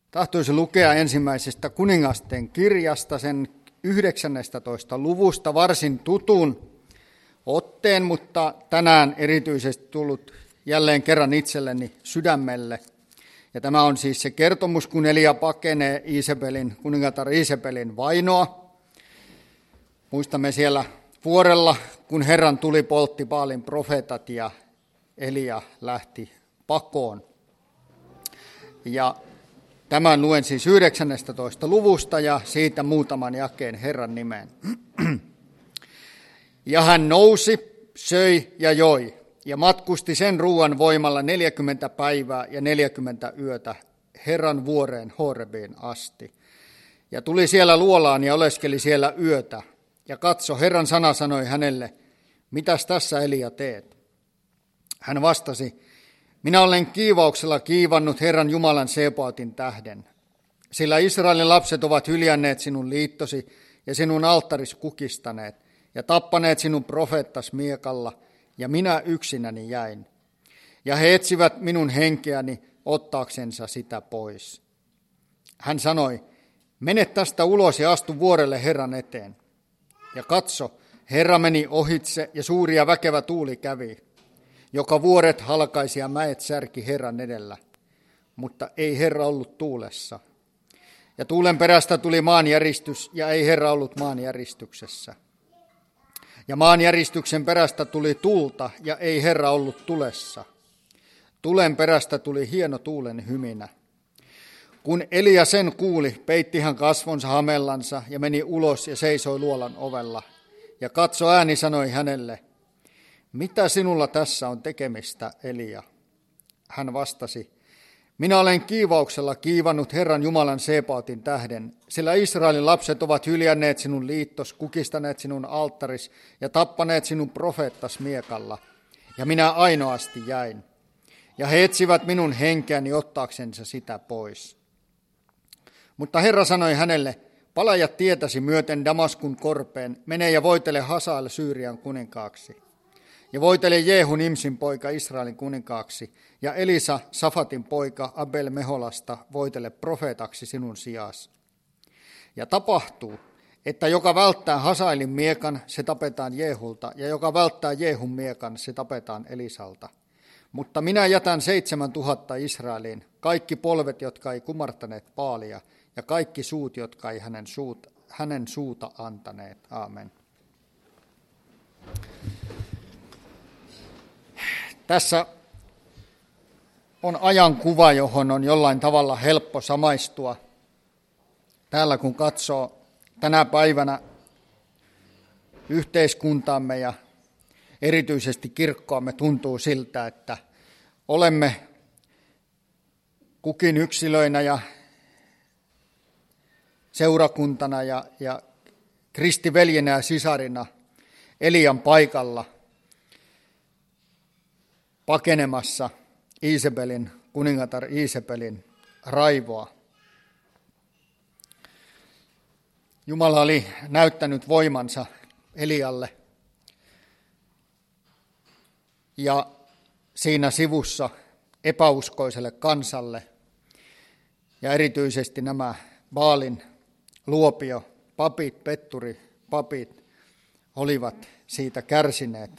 Tahtoisin lukea ensimmäisestä kuningasten kirjasta sen 19. luvusta varsin tutun otteen, mutta tänään erityisesti tullut jälleen kerran itselleni sydämelle. Ja tämä on siis se kertomus, kun Elia pakenee kuningatar Iisabelin vainoa. Muistamme siellä vuorella, kun Herran tuli poltti Baalin profeetat ja Elia lähti pakoon. Ja tämän luen siis 19. luvusta ja siitä muutaman jakeen Herran nimeen. Ja hän nousi, söi ja joi ja matkusti sen ruuan voimalla 40 päivää ja 40 yötä Herran vuoreen Horebiin asti. Ja tuli siellä luolaan ja oleskeli siellä yötä. Ja katso, Herran sana sanoi hänelle, mitäs tässä Elia teet? Hän vastasi, minä olen kiivauksella kiivannut Herran Jumalan Sebaotin tähden, sillä Israelin lapset ovat hyljänneet sinun liittosi ja sinun alttaris kukistaneet ja tappaneet sinun profeettas miekalla, ja minä yksinäni jäin. Ja he etsivät minun henkeäni ottaaksensa sitä pois. Hän sanoi, mene tästä ulos ja astu vuorelle Herran eteen. Ja katso, Herra meni ohitse ja suuri ja väkevä tuuli kävi, joka vuoret halkaisi ja mäet särki Herran edellä, mutta ei Herra ollut tuulessa. Ja tuulen perästä tuli maanjäristys, ja ei Herra ollut maanjäristyksessä. Ja maanjäristyksen perästä tuli tulta, ja ei Herra ollut tulessa. Tulen perästä tuli hieno tuulen hyminä. Kun Elia sen kuuli, peitti hän kasvonsa hamellansa ja meni ulos ja seisoi luolan ovella. Ja katso, ääni sanoi hänelle, mitä sinulla tässä on tekemistä, Elia? Hän vastasi, minä olen kiivauksella kiivannut Herran Jumalan Sebaotin tähden, sillä Israelin lapset ovat hyljänneet sinun liittos, kukistaneet sinun alttaris ja tappaneet sinun profeettas miekalla, ja minä ainoasti jäin. Ja he etsivät minun henkeäni ottaaksensa sitä pois. Mutta Herra sanoi hänelle, palaja tietäsi myöten Damaskun korpeen, mene ja voitele Hasael Syyrian kuninkaaksi. Ja voitele Jehu Nimsin poika Israelin kuninkaaksi, ja Elisa Safatin poika Abel Meholasta voitele profeetaksi sinun sijaasi. Ja tapahtuu, että joka välttää Hasaelin miekan, se tapetaan Jehulta, ja joka välttää Jehun miekan, se tapetaan Elisalta. Mutta minä jätän 7000 Israeliin, kaikki polvet, jotka ei kumartaneet Baalia, ja kaikki suut, jotka ei hänen suuta antaneet. Aamen. Tässä on ajankuva, johon on jollain tavalla helppo samaistua. Täällä kun katsoo tänä päivänä yhteiskuntaamme ja erityisesti kirkkoamme, tuntuu siltä, että olemme kukin yksilöinä ja seurakuntana ja kristiveljenä ja sisarina Elian paikalla pakenemassa kuningatar Iisabelin raivoa. Jumala oli näyttänyt voimansa Elialle ja siinä sivussa epäuskoiselle kansalle ja erityisesti nämä Baalin luopio, papit, petturipapit olivat siitä kärsineet.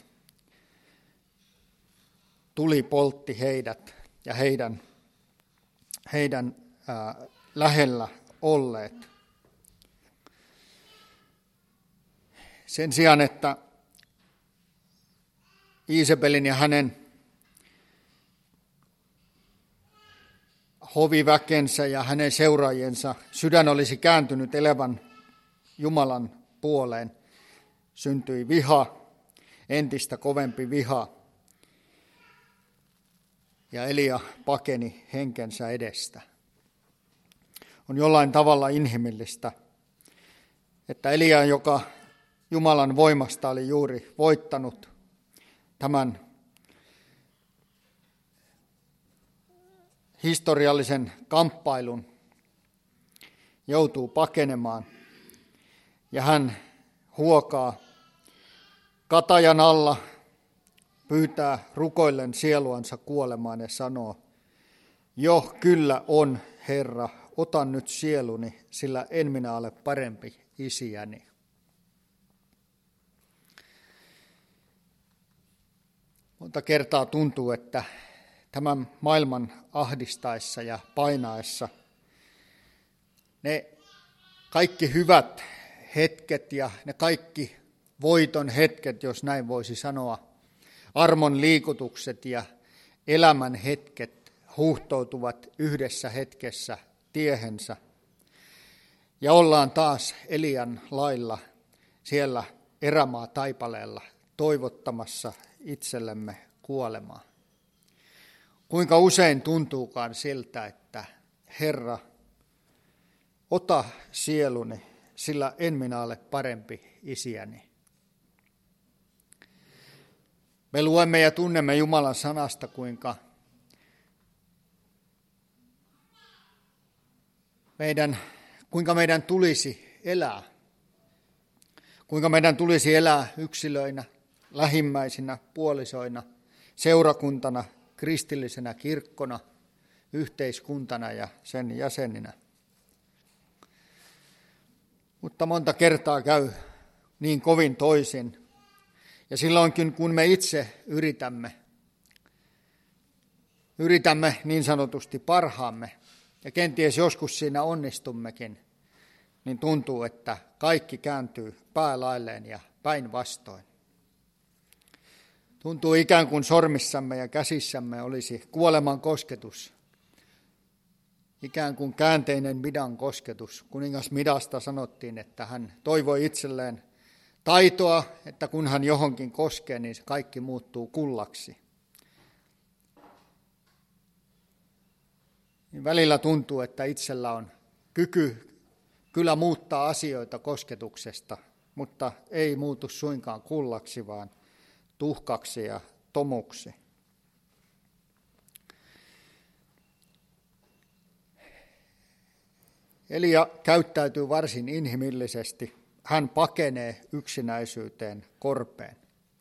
Tuli poltti heidät ja heidän lähellä olleet. Sen sijaan, että Iisabelin ja hänen hoviväkensä ja hänen seuraajiensa sydän olisi kääntynyt elävän Jumalan puoleen, syntyi viha, entistä kovempi viha. Ja Elia pakeni henkensä edestä. On jollain tavalla inhimillistä, että Elia, joka Jumalan voimasta oli juuri voittanut tämän historiallisen kamppailun, joutuu pakenemaan ja hän huokaa katajan alla, pyytää rukoillen sieluansa kuolemaan ja sanoo, jo kyllä on, Herra, ota nyt sieluni, sillä en minä ole parempi isiäni. Monta kertaa tuntuu, että tämän maailman ahdistaessa ja painaessa ne kaikki hyvät hetket ja ne kaikki voiton hetket, jos näin voisi sanoa, armon liikutukset ja elämän hetket huuhtoutuvat yhdessä hetkessä tiehensä. Ja ollaan taas Elian lailla siellä erämaa taipaleella toivottamassa itsellemme kuolemaa. Kuinka usein tuntuukaan siltä, että Herra, ota sieluni, sillä en minä ole parempi isiäni. Me luemme ja tunnemme Jumalan sanasta, kuinka meidän tulisi elää. Kuinka meidän tulisi elää yksilöinä, lähimmäisinä, puolisoina, seurakuntana, kristillisenä kirkkona, yhteiskuntana ja sen jäseninä. Mutta monta kertaa käy niin kovin toisin. Ja silloinkin, kun me itse yritämme niin sanotusti parhaamme, ja kenties joskus siinä onnistummekin, niin tuntuu, että kaikki kääntyy päälailleen ja päinvastoin. Tuntuu ikään kuin sormissamme ja käsissämme olisi kuoleman kosketus, ikään kuin käänteinen Midan kosketus. Kuningas Midasta sanottiin, että hän toivoi itselleen taitoa, että kun hän johonkin koskee, niin se kaikki muuttuu kullaksi. Niin välillä tuntuu, että itsellä on kyky kyllä muuttaa asioita kosketuksesta, mutta ei muutu suinkaan kullaksi, vaan tuhkaksi ja tomuksi. Elia käyttäytyy varsin inhimillisesti. Hän pakenee yksinäisyyteen korpeen.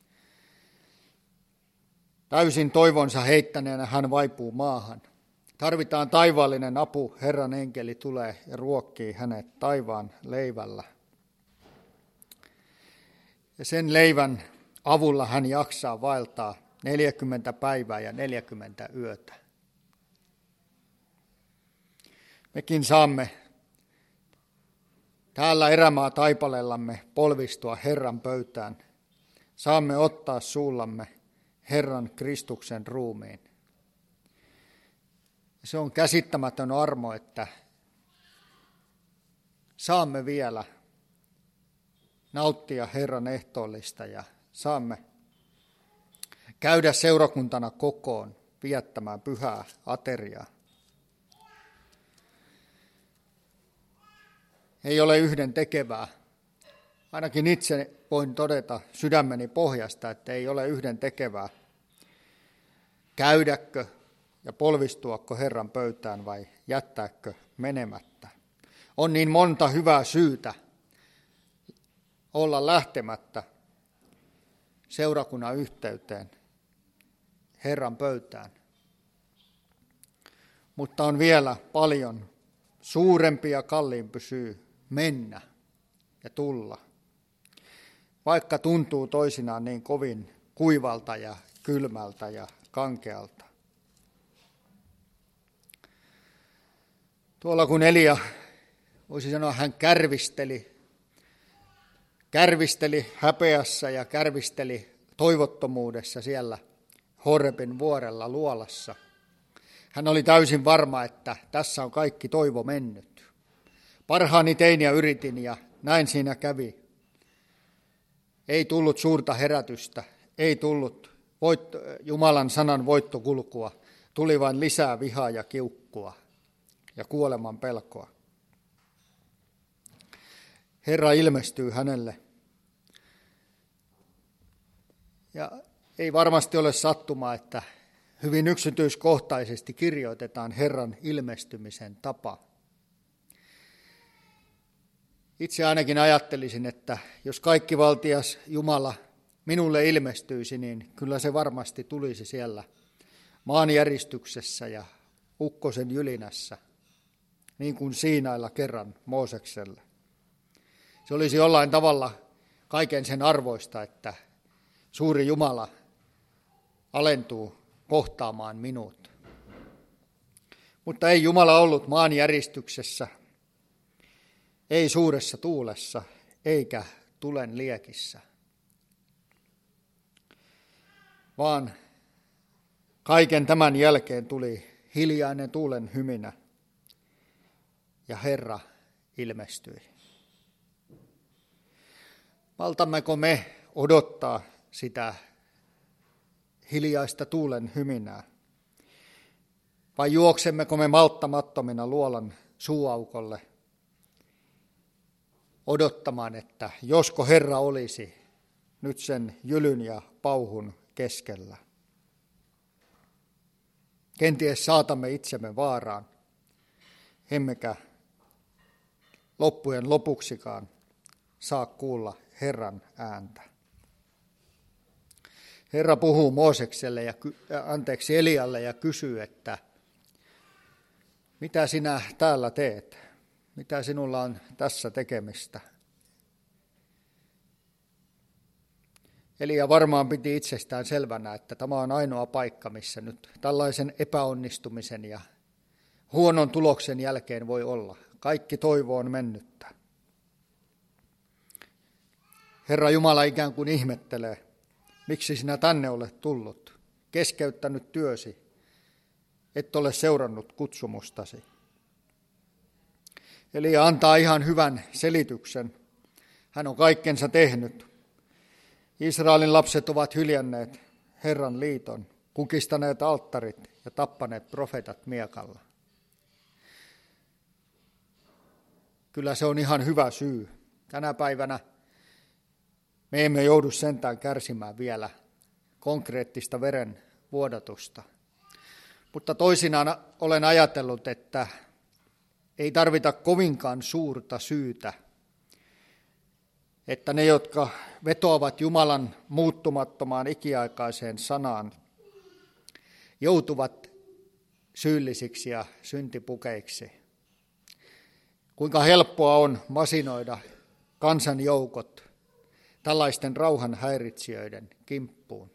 Täysin toivonsa heittäneenä hän vaipuu maahan. Tarvitaan taivaallinen apu, Herran enkeli tulee ja ruokkii hänet taivaan leivällä. Ja sen leivän avulla hän jaksaa vaeltaa 40 päivää ja 40 yötä. Mekin saamme täällä erämaa taipaleellamme polvistua Herran pöytään. Saamme ottaa suullamme Herran Kristuksen ruumiin. Se on käsittämätön armo, että saamme vielä nauttia Herran ehtoollista ja saamme käydä seurakuntana kokoon viettämään pyhää ateriaa. Ei ole yhden tekevää. Ainakin itse voin todeta sydämeni pohjasta, että ei ole yhden tekevää. Käydäkö ja polvistuako Herran pöytään vai jättääkö menemättä. On niin monta hyvää syytä olla lähtemättä seurakunnan yhteyteen, Herran pöytään. Mutta on vielä paljon suurempi ja kalliimpi syy mennä ja tulla, vaikka tuntuu toisinaan niin kovin kuivalta ja kylmältä ja kankealta. Tuolla kun Elia, voisi sanoa, hän kärvisteli häpeässä ja kärvisteli toivottomuudessa siellä Horebin vuorella luolassa. Hän oli täysin varma, että tässä on kaikki toivo mennyt. Parhaani tein ja yritin ja näin siinä kävi. Ei tullut suurta herätystä, ei tullut Jumalan sanan voittokulkua, tuli vain lisää vihaa ja kiukkua ja kuoleman pelkoa. Herra ilmestyy hänelle. Ja ei varmasti ole sattumaa, että hyvin yksityiskohtaisesti kirjoitetaan Herran ilmestymisen tapa. Itse ainakin ajattelisin, että jos kaikkivaltias Jumala minulle ilmestyisi, niin kyllä se varmasti tulisi siellä maanjäristyksessä ja ukkosen jylinässä. niin kuin Siinailla kerran Moosekselle. Se olisi jollain tavalla kaiken sen arvoista, että suuri Jumala alentuu kohtaamaan minut. Mutta ei Jumala ollut maanjäristyksessä, ei suuressa tuulessa, eikä tulen liekissä, vaan kaiken tämän jälkeen tuli hiljainen tuulen hyminä ja Herra ilmestyi. Maltammeko me odottaa sitä hiljaista tuulen hyminää? Vai juoksemmeko me malttamattomina luolan suuaukolle odottamaan, että josko Herra olisi nyt sen jylyn ja pauhun keskellä? Kenties saatamme itsemme vaaraan, emmekä loppujen lopuksikaan saa kuulla Herran ääntä. Herra puhuu Moosekselle Elialle ja kysyy, että mitä sinä täällä teet? Mitä sinulla on tässä tekemistä? Elia varmaan piti itsestään selvänä, että tämä on ainoa paikka, missä nyt tällaisen epäonnistumisen ja huonon tuloksen jälkeen voi olla. Kaikki toivo on mennyttä. Herra Jumala ikään kuin ihmettelee, miksi sinä tänne olet tullut, keskeyttänyt työsi, et ole seurannut kutsumustasi. Elia antaa ihan hyvän selityksen. Hän on kaikkensa tehnyt. Israelin lapset ovat hyljänneet Herran liiton, kukistaneet alttarit ja tappaneet profeetat miekalla. Kyllä se on ihan hyvä syy. Tänä päivänä me emme joudu sentään kärsimään vielä konkreettista veren vuodatusta. Mutta toisinaan olen ajatellut, että ei tarvita kovinkaan suurta syytä, että ne, jotka vetoavat Jumalan muuttumattomaan ikiaikaiseen sanaan, joutuvat syyllisiksi ja syntipukeiksi. Kuinka helppoa on masinoida kansanjoukot tällaisten rauhan häiritsijöiden kimppuun.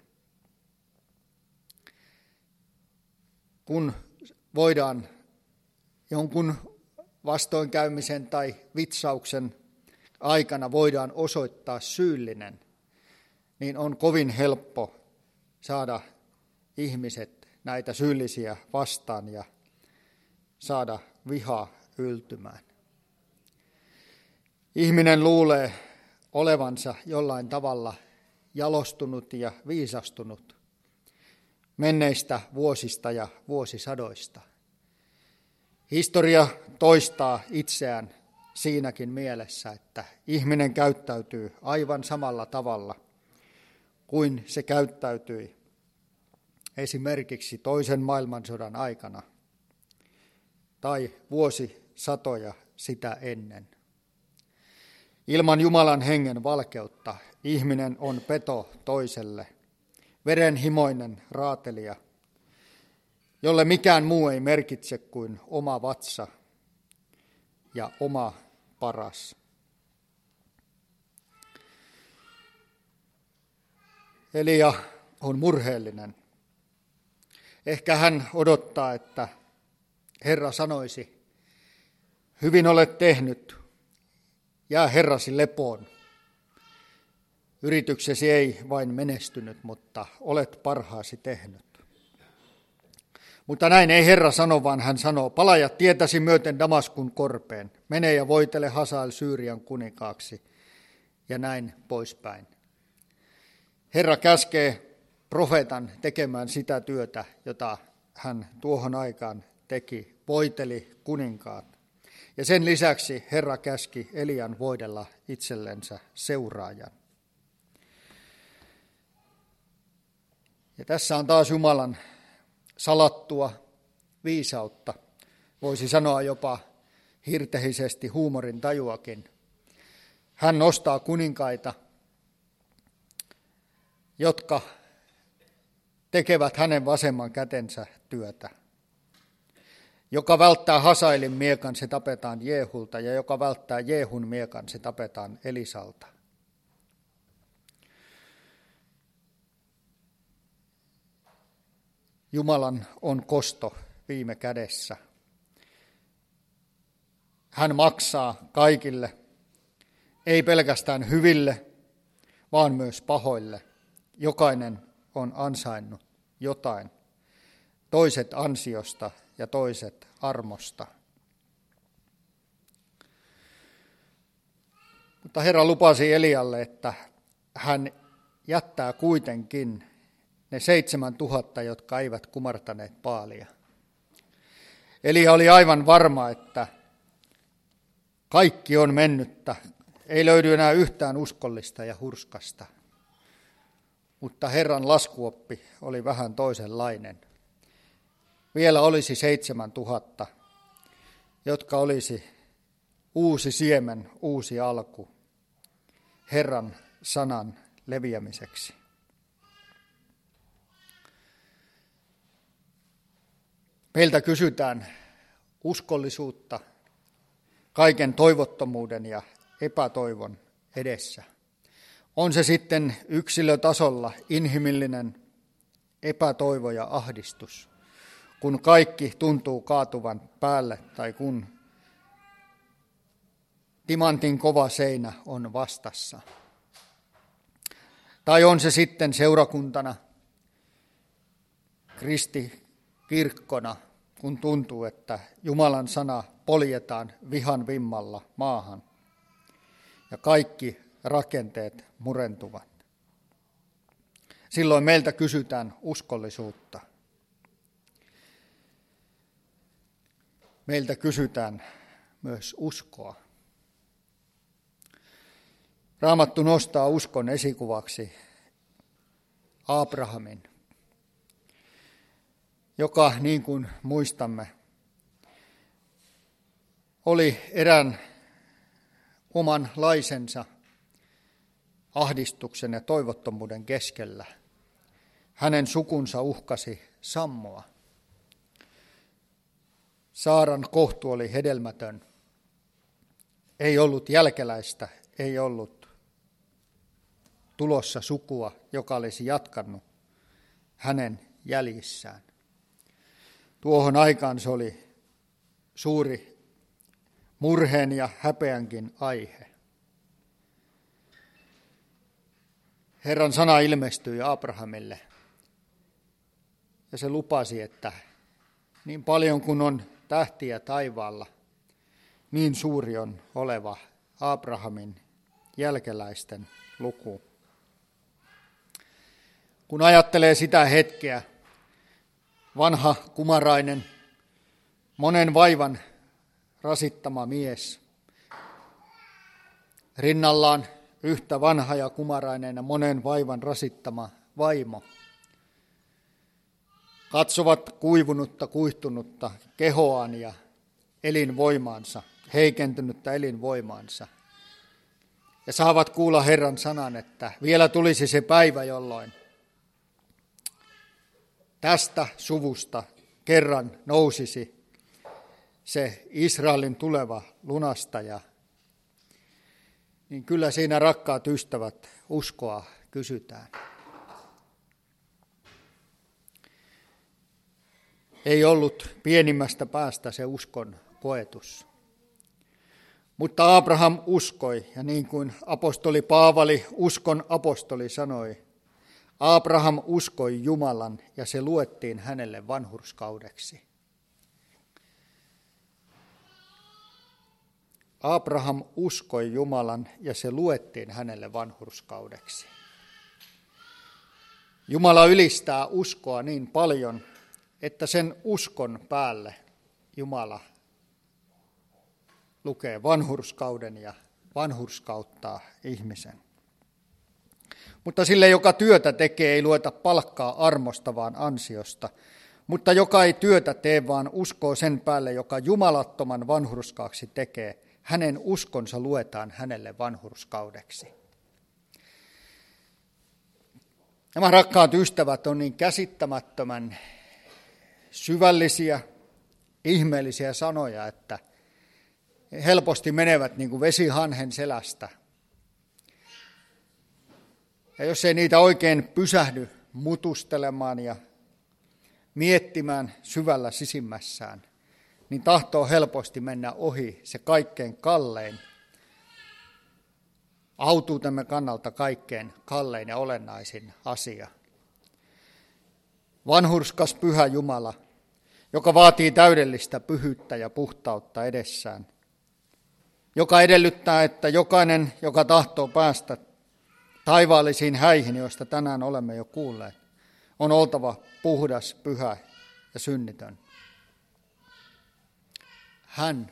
Kun voidaan jonkun vastoinkäymisen tai vitsauksen aikana voidaan osoittaa syyllinen, niin on kovin helppo saada ihmiset näitä syyllisiä vastaan ja saada viha yltymään. Ihminen luulee olevansa jollain tavalla jalostunut ja viisastunut menneistä vuosista ja vuosisadoista. Historia toistaa itseään siinäkin mielessä, että ihminen käyttäytyy aivan samalla tavalla kuin se käyttäytyi esimerkiksi toisen maailmansodan aikana tai vuosisatoja sitä ennen. Ilman Jumalan hengen valkeutta ihminen on peto toiselle, verenhimoinen raatelija, jolle mikään muu ei merkitse kuin oma vatsa ja oma paras. Elia on murheellinen. Ehkä hän odottaa, että Herra sanoisi, hyvin olet tehnyt, jää Herrasi lepoon. Yrityksesi ei vain menestynyt, mutta olet parhaasi tehnyt. Mutta näin ei Herra sano, vaan hän sanoo, palaja tietäsi myöten Damaskun korpeen, mene ja voitele Hasael Syyrian kuninkaaksi, ja näin poispäin. Herra käskee profeetan tekemään sitä työtä, jota hän tuohon aikaan teki, voiteli kuninkaat. Ja sen lisäksi Herra käski Elian voidella itsellensä seuraajan. Ja tässä on taas Jumalan salattua viisautta, voisi sanoa jopa hirtehisesti huumorin tajuakin. Hän nostaa kuninkaita, jotka tekevät hänen vasemman kätensä työtä. Joka välttää Hasailin miekan, se tapetaan Jeehulta, ja joka välttää Jeehun miekan, se tapetaan Elisalta. Jumalan on kosto viime kädessä. Hän maksaa kaikille, ei pelkästään hyville, vaan myös pahoille. Jokainen on ansainnut jotain, toiset ansiosta ja toiset armosta. Mutta Herra lupasi Elialle, että hän jättää kuitenkin ne 7000, jotka eivät kumartaneet Baalia. Elia oli aivan varma, että kaikki on mennyttä, ei löydy enää yhtään uskollista ja hurskasta. Mutta Herran laskuoppi oli vähän toisenlainen. Vielä olisi 7000, jotka olisi uusi siemen, uusi alku Herran sanan leviämiseksi. Meiltä kysytään uskollisuutta kaiken toivottomuuden ja epätoivon edessä. On se sitten yksilötasolla inhimillinen epätoivo ja ahdistus, kun kaikki tuntuu kaatuvan päälle tai kun timantin kova seinä on vastassa. Tai on se sitten seurakuntana, kristikirkkona, kun tuntuu, että Jumalan sana poljetaan vihan vimmalla maahan ja kaikki rakenteet murentuvat. Silloin meiltä kysytään uskollisuutta. Meiltä kysytään myös uskoa. Raamattu nostaa uskon esikuvaksi Abrahamin, joka, niin kuin muistamme, oli erään oman laisensa ahdistuksen ja toivottomuuden keskellä. Hänen sukunsa uhkasi sammoa. Saaran kohtu oli hedelmätön. Ei ollut jälkeläistä, ei ollut tulossa sukua, joka olisi jatkanut hänen jäljissään. Tuohon aikaan se oli suuri murheen ja häpeänkin aihe. Herran sana ilmestyi Abrahamille ja se lupasi, että niin paljon kuin on tähtiä taivaalla, niin suuri on oleva Abrahamin jälkeläisten luku. Kun ajattelee sitä hetkeä, vanha kumarainen, monen vaivan rasittama mies, rinnallaan yhtä vanha ja kumarainen ja monen vaivan rasittama vaimo, katsovat kuivunutta, kuihtunutta kehoaan ja elinvoimaansa, heikentynyttä elinvoimaansa, ja saavat kuulla Herran sanan, että vielä tulisi se päivä, jolloin tästä suvusta kerran nousisi se Israelin tuleva lunastaja, niin kyllä siinä, rakkaat ystävät, uskoa kysytään. Ei ollut pienimmästä päästä se uskon koetus. Mutta Abraham uskoi, ja niin kuin apostoli Paavali, uskon apostoli, sanoi, Abraham uskoi Jumalan, ja se luettiin hänelle vanhurskaudeksi. Abraham uskoi Jumalan, ja se luettiin hänelle vanhurskaudeksi. Jumala ylistää uskoa niin paljon, että sen uskon päälle Jumala lukee vanhurskauden ja vanhurskauttaa ihmisen. Mutta sille, joka työtä tekee, ei lueta palkkaa armosta, vaan ansiosta. Mutta joka ei työtä tee, vaan uskoo sen päälle, joka jumalattoman vanhurskaaksi tekee, hänen uskonsa luetaan hänelle vanhurskaudeksi. Nämä rakkaat ystävät on niin käsittämättömän syvällisiä ihmeellisiä sanoja, että helposti menevät niin kuin vesi hanhen selästä. Ja jos ei niitä oikein pysähdy mutustelemaan ja miettimään syvällä sisimmässään, niin tahtoo helposti mennä ohi se kaikkein kallein, autuutemme kannalta kaikkein kallein ja olennaisin asia. Vanhurskas pyhä Jumala, joka vaatii täydellistä pyhyyttä ja puhtautta edessään, joka edellyttää, että jokainen, joka tahtoo päästä taivaallisiin häihin, joista tänään olemme jo kuulleet, on oltava puhdas, pyhä ja synnitön. Hän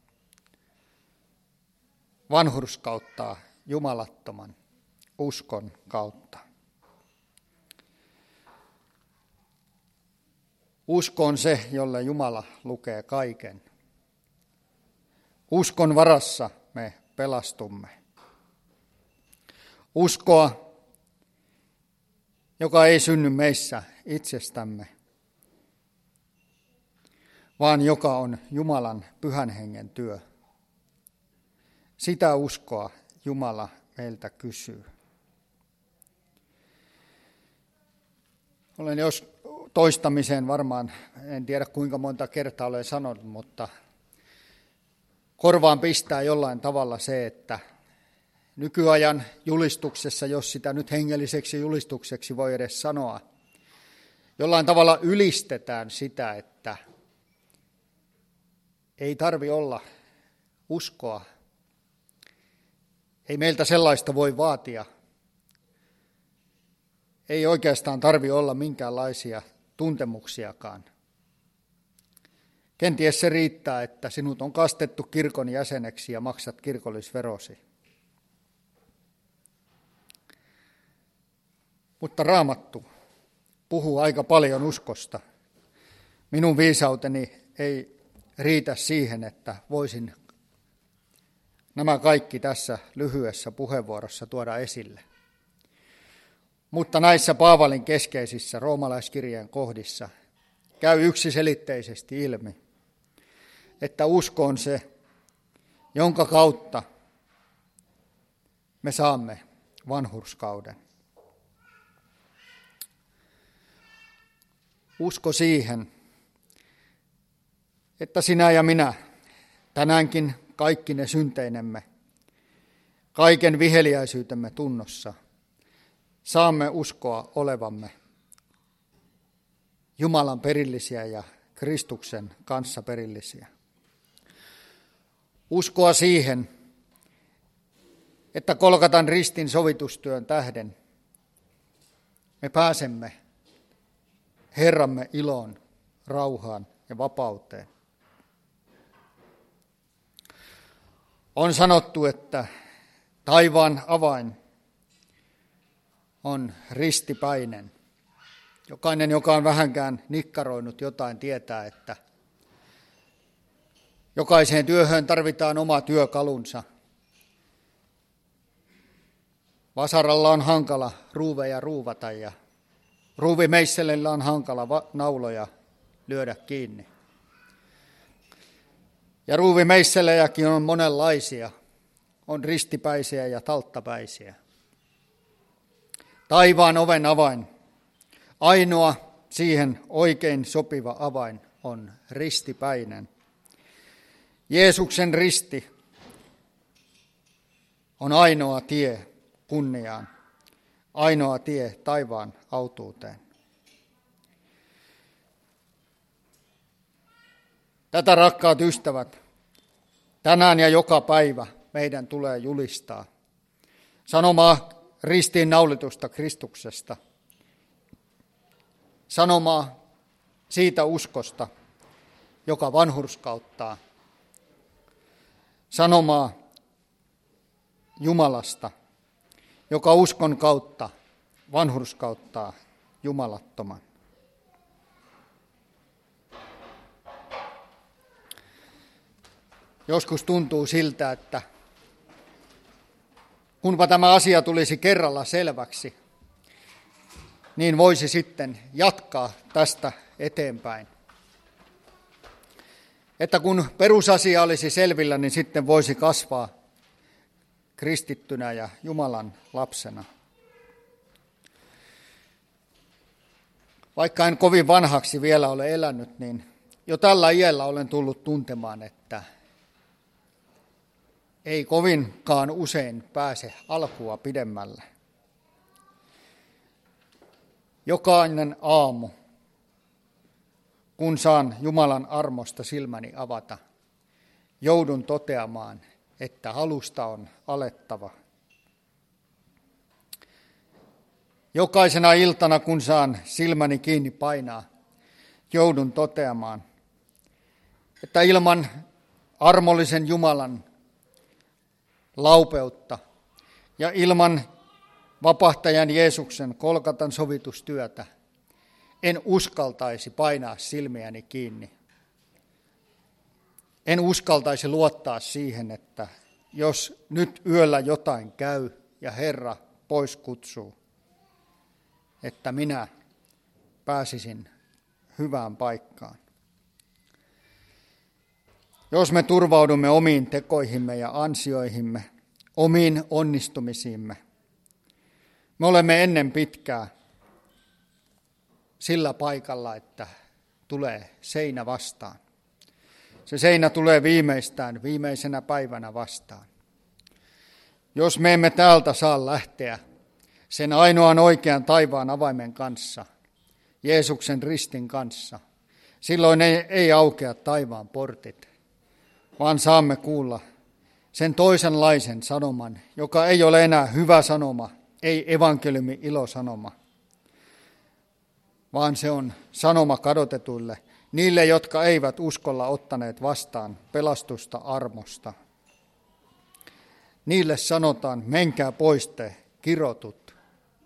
vanhurskauttaa jumalattoman uskon kautta. Usko on se, jolle Jumala lukee kaiken. Uskon varassa me pelastumme. Uskoa, joka ei synny meissä itsestämme, vaan joka on Jumalan pyhän hengen työ. Sitä uskoa Jumala meiltä kysyy. Olen jos toistamiseen varmaan, en tiedä kuinka monta kertaa olen sanonut, mutta korvaan pistää jollain tavalla se, että nykyajan julistuksessa, jos sitä nyt hengelliseksi julistukseksi voi edes sanoa, jollain tavalla ylistetään sitä, että ei tarvi olla uskoa. Ei meiltä sellaista voi vaatia. Ei oikeastaan tarvi olla minkäänlaisia tuntemuksiakaan. Kenties se riittää, että sinut on kastettu kirkon jäseneksi ja maksat kirkollisverosi. Mutta Raamattu puhuu aika paljon uskosta. Minun viisauteni ei riitä siihen, että voisin nämä kaikki tässä lyhyessä puheenvuorossa tuoda esille. Mutta näissä Paavalin keskeisissä roomalaiskirjeen kohdissa käy yksiselitteisesti ilmi, että usko on se, jonka kautta me saamme vanhurskauden. Usko siihen, että sinä ja minä tänäänkin kaikki ne synteinemme, kaiken viheliäisyytemme tunnossa, saamme uskoa olevamme Jumalan perillisiä ja Kristuksen kanssa perillisiä. Uskoa siihen, että Golgatan ristin sovitustyön tähden me pääsemme Herramme iloon, rauhaan ja vapauteen. On sanottu, että taivaan avain on ristipäinen. Jokainen, joka on vähänkään nikkaroinut jotain, tietää, että jokaiseen työhön tarvitaan oma työkalunsa. Vasaralla on hankala ruuveja ruuvata ja ruuvimeisselillä on hankala nauloja lyödä kiinni. Ja ruuvimeisselejäkin on monenlaisia, on ristipäisiä ja talttapäisiä. Taivaan oven avain, ainoa siihen oikein sopiva avain on ristipäinen. Jeesuksen risti on ainoa tie kunniaan, ainoa tie taivaan autuuteen. Tätä, rakkaat ystävät, tänään ja joka päivä meidän tulee julistaa sanomaa ristiin naulitusta Kristuksesta, sanomaa siitä uskosta, joka vanhurskauttaa, sanomaa Jumalasta, joka uskon kautta vanhurskauttaa jumalattoman. Joskus tuntuu siltä, että kunpa tämä asia tulisi kerralla selväksi, niin voisi sitten jatkaa tästä eteenpäin. että kun perusasia olisi selvillä, niin sitten voisi kasvaa kristittynä ja Jumalan lapsena. Vaikka en kovin vanhaksi vielä ole elänyt, niin jo tällä iällä olen tullut tuntemaan, että ei kovinkaan usein pääse alkua pidemmälle. Jokainen aamu, kun saan Jumalan armosta silmäni avata, joudun toteamaan, että alusta on alettava. Jokaisena iltana, kun saan silmäni kiinni painaa, joudun toteamaan, että ilman armollisen Jumalan laupeutta ja ilman vapahtajan Jeesuksen Golgatan sovitustyötä en uskaltaisi painaa silmiäni kiinni. En uskaltaisi luottaa siihen, että jos nyt yöllä jotain käy ja Herra pois kutsuu, että minä pääsisin hyvään paikkaan. Jos me turvaudumme omiin tekoihimme ja ansioihimme, omiin onnistumisiimme, me olemme ennen pitkää sillä paikalla, että tulee seinä vastaan. Se seinä tulee viimeistään viimeisenä päivänä vastaan. Jos me emme täältä saa lähteä sen ainoan oikean taivaan avaimen kanssa, Jeesuksen ristin kanssa, silloin ei aukea taivaan portit, vaan saamme kuulla sen toisenlaisen sanoman, joka ei ole enää hyvä sanoma, ei evankeliumin ilosanoma, vaan se on sanoma kadotetuille, niille, jotka eivät uskolla ottaneet vastaan pelastusta armosta. Niille sanotaan, menkää pois te kirotut.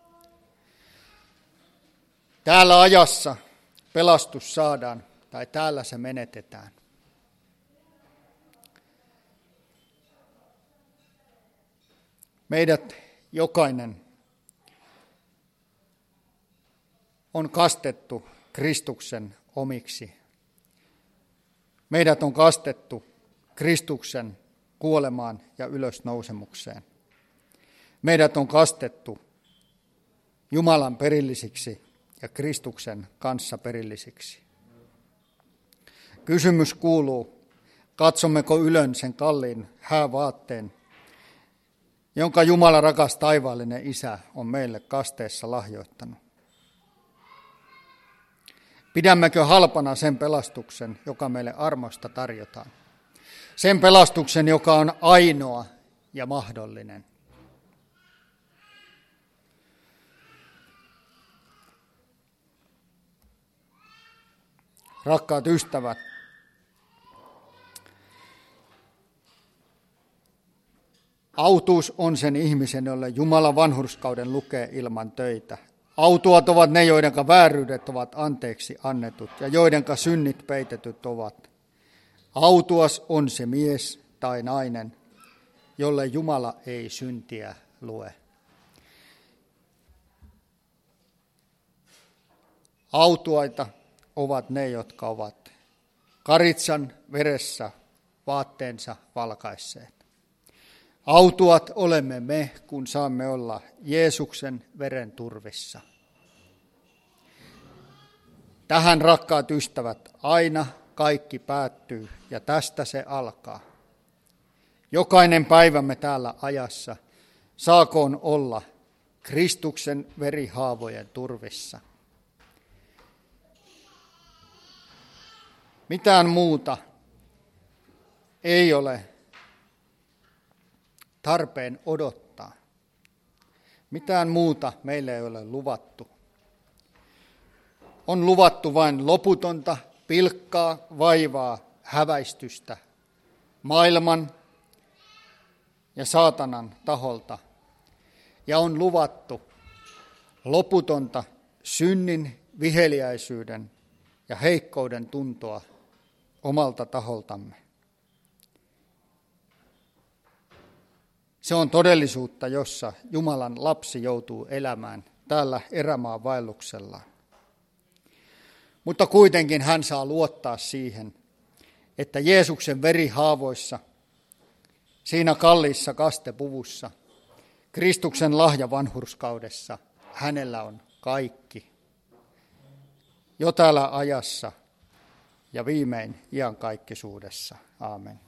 Täällä ajassa pelastus saadaan, tai täällä se menetetään. Meidät jokainen on kastettu Kristuksen omiksi. Meidät on kastettu Kristuksen kuolemaan ja ylösnousemukseen. Meidät on kastettu Jumalan perillisiksi ja Kristuksen kanssa perillisiksi. Kysymys kuuluu, katsommeko ylön sen kalliin häävaatteen, jonka Jumala rakas taivaallinen Isä on meille kasteessa lahjoittanut. Pidämmekö halpana sen pelastuksen, joka meille armosta tarjotaan? Sen pelastuksen, joka on ainoa ja mahdollinen. Rakkaat ystävät, autuus on sen ihmisen, jolle Jumala vanhurskauden lukee ilman töitä. Autuat ovat ne, joidenka vääryydet ovat anteeksi annetut ja joidenka synnit peitetyt ovat. Autuas on se mies tai nainen, jolle Jumala ei syntiä lue. Autuaita ovat ne, jotka ovat karitsan veressä vaatteensa valkaisseet. Autuat olemme me, kun saamme olla Jeesuksen veren turvissa. Tähän, rakkaat ystävät, aina kaikki päättyy ja tästä se alkaa. Jokainen päivämme täällä ajassa saakoon olla Kristuksen verihaavojen turvissa. Mitään muuta ei ole tarpeen odottaa. Mitään muuta meille ei ole luvattu. On luvattu vain loputonta, pilkkaa, vaivaa, häväistystä maailman ja saatanan taholta. Ja on luvattu loputonta synnin, viheliäisyyden ja heikkouden tuntoa omalta taholtamme. Se on todellisuutta, jossa Jumalan lapsi joutuu elämään täällä erämaan vaelluksellaan. Mutta kuitenkin hän saa luottaa siihen, että Jeesuksen verihaavoissa, siinä kalliissa kastepuvussa, Kristuksen lahja vanhurskaudessa, hänellä on kaikki. Jo täällä ajassa ja viimein iankaikkisuudessa. Aamen.